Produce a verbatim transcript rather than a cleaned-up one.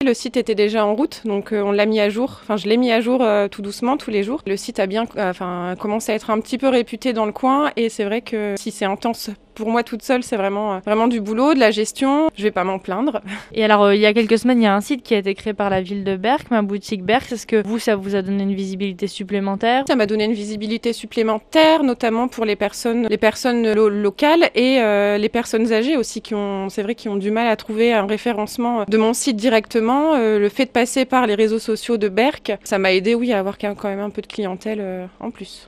Le site était déjà en route, donc euh, on l'a mis à jour. Enfin, je l'ai mis à jour euh, tout doucement, tous les jours. Le site a bien, euh, enfin, commencé à être un petit peu réputé dans le coin, et c'est vrai que si c'est intense pour moi toute seule, c'est vraiment, euh, vraiment du boulot, de la gestion. Je vais pas m'en plaindre. Et alors, euh, il y a quelques semaines, il y a un site qui a été créé par la ville de Berck, ma boutique Berck. Est-ce que vous, ça vous a donné une visibilité supplémentaire? Ça m'a donné une visibilité supplémentaire, notamment pour les personnes, les personnes lo- locales et euh, les personnes âgées aussi qui ont, c'est vrai, qui ont du mal à trouver un référencement de mon site directement. Euh, le fait de passer par les réseaux sociaux de Berck, ça m'a aidé, oui, à avoir quand même un peu de clientèle euh, en plus.